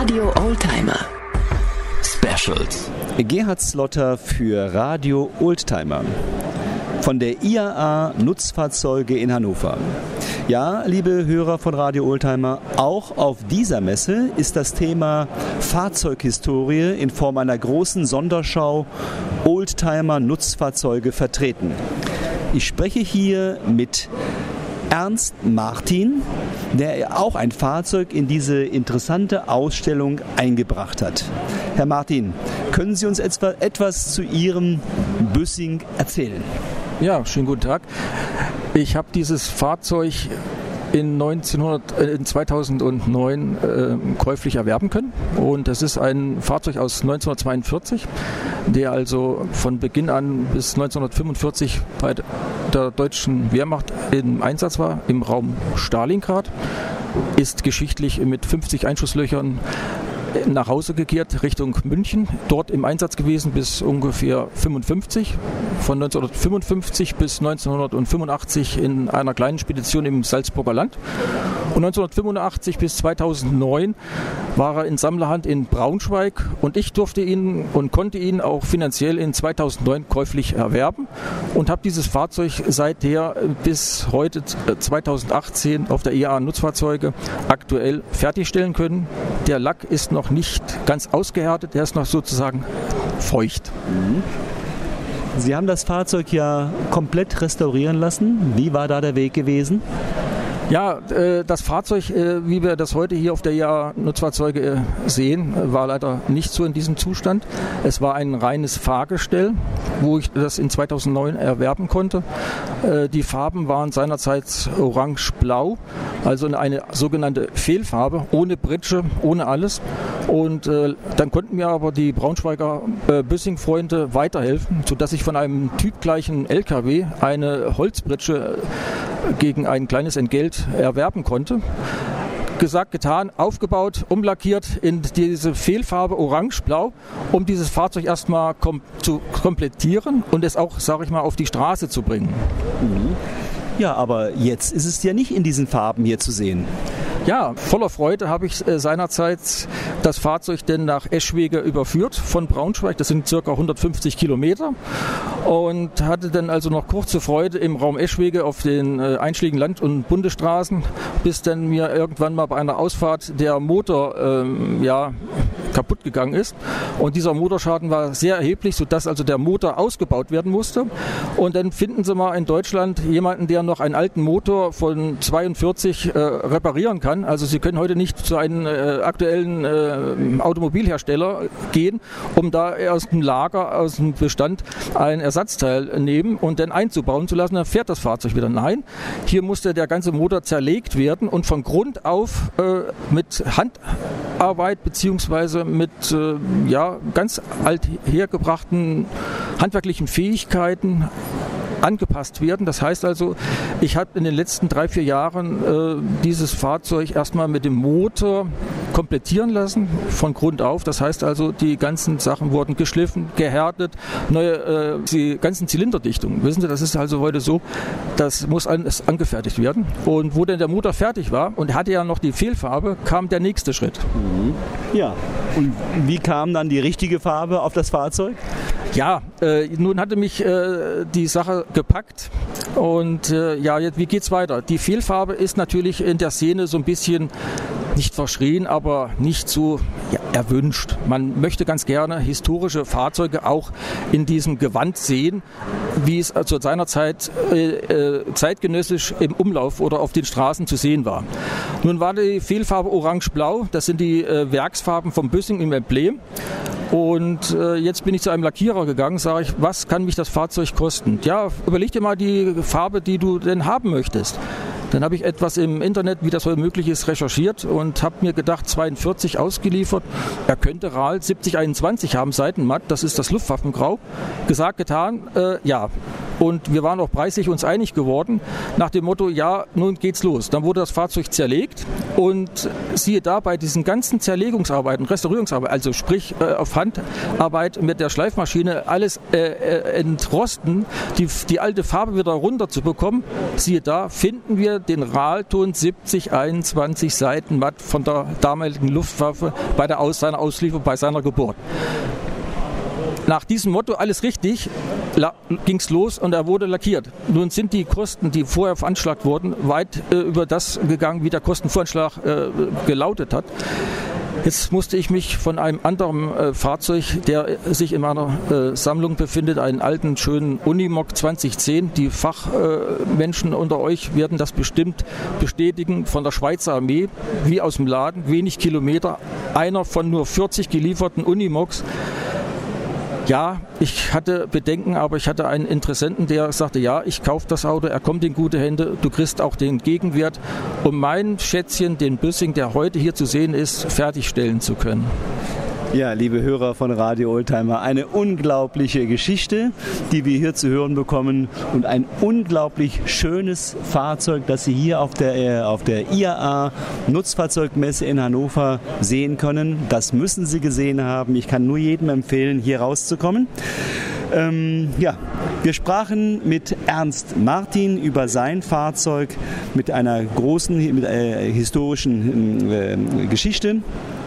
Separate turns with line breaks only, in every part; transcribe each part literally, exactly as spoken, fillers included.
Radio Oldtimer Specials.
Gerhard Slotter für Radio Oldtimer von der I A A Nutzfahrzeuge in Hannover. Ja, liebe Hörer von Radio Oldtimer, auch auf dieser Messe ist das Thema Fahrzeughistorie in Form einer großen Sonderschau Oldtimer Nutzfahrzeuge vertreten. Ich spreche hier mit Ernst Martin, der auch ein Fahrzeug in diese interessante Ausstellung eingebracht hat. Herr Martin, können Sie uns etwa, etwas zu Ihrem Büssing erzählen?
Ja, schönen guten Tag. Ich habe dieses Fahrzeug in, neunzehnhundert, äh, in zweitausendneun äh, käuflich erwerben können. Und das ist ein Fahrzeug aus neunzehnhundertzweiundvierzig, der also von Beginn an bis neunzehnhundertfünfundvierzig bei der deutschen Wehrmacht im Einsatz war, im Raum Stalingrad, ist geschichtlich mit fünfzig Einschusslöchern nach Hause gekehrt, Richtung München, dort im Einsatz gewesen bis ungefähr fünfundfünfzig, von neunzehnhundertfünfundfünfzig bis neunzehnhundertfünfundachtzig in einer kleinen Spedition im Salzburger Land. Und neunzehnhundertfünfundachtzig bis zweitausendneun war er in Sammlerhand in Braunschweig und ich durfte ihn und konnte ihn auch finanziell in zweitausendneun käuflich erwerben und habe dieses Fahrzeug seither bis heute zweitausendachtzehn auf der I A A Nutzfahrzeuge aktuell fertigstellen können. Der Lack ist noch nicht ganz ausgehärtet, der ist noch sozusagen feucht.
Sie haben das Fahrzeug ja komplett restaurieren lassen. Wie war da der Weg gewesen?
Ja, äh, das Fahrzeug, äh, wie wir das heute hier auf der I A A Nutzfahrzeuge äh, sehen, war leider nicht so in diesem Zustand. Es war ein reines Fahrgestell, wo ich das in zweitausendneun erwerben konnte. Äh, die Farben waren seinerzeit orange-blau, also eine sogenannte Fehlfarbe, ohne Britsche, ohne alles. Und äh, dann konnten mir aber die Braunschweiger äh, Büssing-Freunde weiterhelfen, sodass ich von einem typgleichen L K W eine Holzbritsche äh, gegen ein kleines Entgelt erwerben konnte. Gesagt, getan, aufgebaut, umlackiert in diese Fehlfarbe orange-blau, um dieses Fahrzeug erstmal kom- zu komplettieren und es auch, sage ich mal, auf die Straße zu bringen.
Ja, aber jetzt ist es ja nicht in diesen Farben hier zu sehen.
Ja, voller Freude habe ich äh, seinerzeit das Fahrzeug denn nach Eschwege überführt von Braunschweig. Das sind circa hundertfünfzig Kilometer und hatte dann also noch kurze Freude im Raum Eschwege auf den äh, einschlägigen Land- und Bundesstraßen, bis dann mir irgendwann mal bei einer Ausfahrt der Motor ähm, ja, kaputt gegangen ist. Und dieser Motorschaden war sehr erheblich, sodass also der Motor ausgebaut werden musste. Und dann finden Sie mal in Deutschland jemanden, der noch einen alten Motor von zweiundvierzig äh, reparieren kann. Also Sie können heute nicht zu einem äh, aktuellen äh, Automobilhersteller gehen, um da aus dem Lager, aus dem Bestand ein Ersatzteil nehmen und dann einzubauen zu lassen, dann fährt das Fahrzeug wieder. Nein, hier musste der ganze Motor zerlegt werden und von Grund auf äh, mit Handarbeit beziehungsweise mit äh, ja, ganz althergebrachten handwerklichen Fähigkeiten angepasst werden. Das heißt also, ich habe in den letzten drei, vier Jahren äh, dieses Fahrzeug erstmal mit dem Motor komplettieren lassen, von Grund auf. Das heißt also, die ganzen Sachen wurden geschliffen, gehärtet, neue, äh, die ganzen Zylinderdichtungen. Wissen Sie, das ist also heute so, das muss alles angefertigt werden. Und wo denn der Motor fertig war und hatte ja noch die Fehlfarbe, kam der nächste Schritt.
Mhm. Ja, und wie kam dann die richtige Farbe auf das Fahrzeug?
Ja, äh, nun hatte mich äh, die Sache gepackt und äh, ja, jetzt, wie geht's weiter? Die Fehlfarbe ist natürlich in der Szene so ein bisschen nicht verschrien, aber nicht so ja, erwünscht. Man möchte ganz gerne historische Fahrzeuge auch in diesem Gewand sehen, wie es zu seiner Zeit äh, äh, zeitgenössisch im Umlauf oder auf den Straßen zu sehen war. Nun war die Fehlfarbe orange-blau, das sind die äh, Werksfarben vom Büssing im Emblem. Und äh, jetzt bin ich zu einem Lackierer gegangen, sage ich, was kann mich das Fahrzeug kosten? Ja, überleg dir mal die Farbe, die du denn haben möchtest. Dann habe ich etwas im Internet, wie das heute möglich ist, recherchiert und habe mir gedacht, zweiundvierzig ausgeliefert. Er könnte R A L siebzig einundzwanzig haben, Seitenmatt, das ist das Luftwaffengrau. Gesagt, getan, äh, ja. und wir waren auch preislich uns einig geworden, nach dem Motto, ja, nun geht's los. Dann wurde das Fahrzeug zerlegt und siehe da, bei diesen ganzen Zerlegungsarbeiten, Restaurierungsarbeiten, also sprich äh, auf Handarbeit mit der Schleifmaschine, alles äh, äh, entrosten, die, die alte Farbe wieder runterzubekommen, siehe da, finden wir den Rahlton siebzig einundzwanzig Seitenmatt von der damaligen Luftwaffe bei der Aus, seiner Auslieferung, bei seiner Geburt. Nach diesem Motto, alles richtig, ging es los und er wurde lackiert. Nun sind die Kosten, die vorher veranschlagt wurden, weit äh, über das gegangen, wie der Kostenvoranschlag äh, gelautet hat. Jetzt musste ich mich von einem anderen äh, Fahrzeug, der sich in meiner äh, Sammlung befindet, einen alten, schönen Unimog zwanzig zehn, die Fachmenschen äh, unter euch werden das bestimmt bestätigen, von der Schweizer Armee, wie aus dem Laden, wenig Kilometer, einer von nur vierzig gelieferten Unimogs. Ja, ich hatte Bedenken, aber ich hatte einen Interessenten, der sagte, ja, ich kaufe das Auto, er kommt in gute Hände, du kriegst auch den Gegenwert, um mein Schätzchen, den Büssing, der heute hier zu sehen ist, fertigstellen zu können.
Ja, liebe Hörer von Radio Oldtimer, eine unglaubliche Geschichte, die wir hier zu hören bekommen und ein unglaublich schönes Fahrzeug, das Sie hier auf der, auf der I A A Nutzfahrzeugmesse in Hannover sehen können. Das müssen Sie gesehen haben. Ich kann nur jedem empfehlen, hier rauszukommen. Ähm, ja, wir sprachen mit Ernst Martin über sein Fahrzeug mit einer großen mit, äh, historischen äh, Geschichte.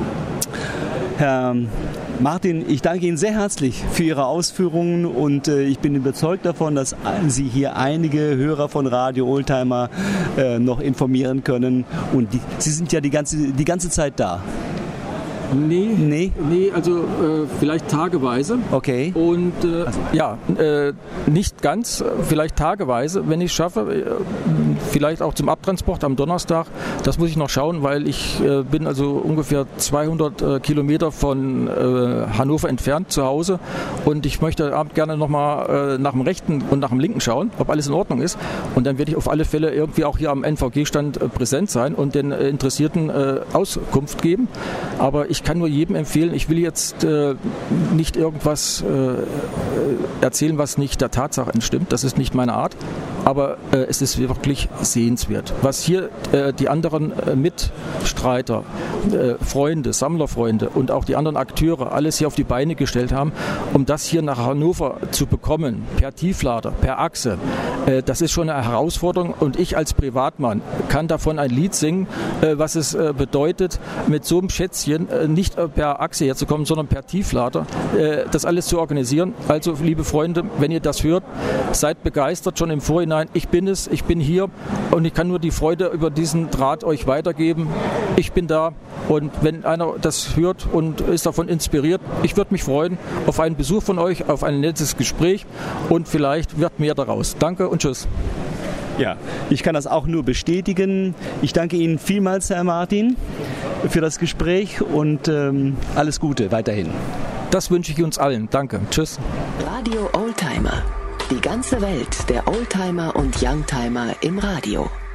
Herr Martin, ich danke Ihnen sehr herzlich für Ihre Ausführungen und äh, ich bin überzeugt davon, dass Sie hier einige Hörer von Radio Oldtimer äh, noch informieren können. Und die, Sie sind ja die ganze, die ganze Zeit da.
Nee,
nee,
nee, also äh, vielleicht tageweise.
Okay.
Und äh, also. ja, äh, nicht ganz, vielleicht tageweise, wenn ich es schaffe, äh, vielleicht auch zum Abtransport am Donnerstag. Das muss ich noch schauen, weil ich äh, bin also ungefähr zweihundert äh, Kilometer von äh, Hannover entfernt zu Hause und ich möchte abend gerne nochmal äh, nach dem rechten und nach dem linken schauen, ob alles in Ordnung ist. Und dann werde ich auf alle Fälle irgendwie auch hier am N V G-Stand äh, präsent sein und den äh, Interessierten äh, Auskunft geben. Aber ich Ich kann nur jedem empfehlen, ich will jetzt äh, nicht irgendwas äh, erzählen, was nicht der Tatsache entstimmt. Das ist nicht meine Art, aber äh, es ist wirklich sehenswert. Was hier äh, die anderen äh, Mitstreiter, äh, Freunde, Sammlerfreunde und auch die anderen Akteure alles hier auf die Beine gestellt haben, um das hier nach Hannover zu bekommen, per Tieflader, per Achse, äh, das ist schon eine Herausforderung und ich als Privatmann kann davon ein Lied singen, äh, was es äh, bedeutet, mit so einem Schätzchen äh, nicht per Achse herzukommen, sondern per Tieflader, äh, das alles zu organisieren. Also, liebe Freunde, wenn ihr das hört, seid begeistert schon im Vorhinein. Ich bin es, ich bin hier und ich kann nur die Freude über diesen Draht euch weitergeben. Ich bin da und wenn einer das hört und ist davon inspiriert, ich würde mich freuen auf einen Besuch von euch, auf ein nettes Gespräch und vielleicht wird mehr daraus. Danke und tschüss.
Ja, ich kann das auch nur bestätigen. Ich danke Ihnen vielmals, Herr Martin, für das Gespräch und ähm, alles Gute weiterhin.
Das wünsche ich uns allen. Danke. Tschüss.
Radio Oldtimer. Die ganze Welt der Oldtimer und Youngtimer im Radio.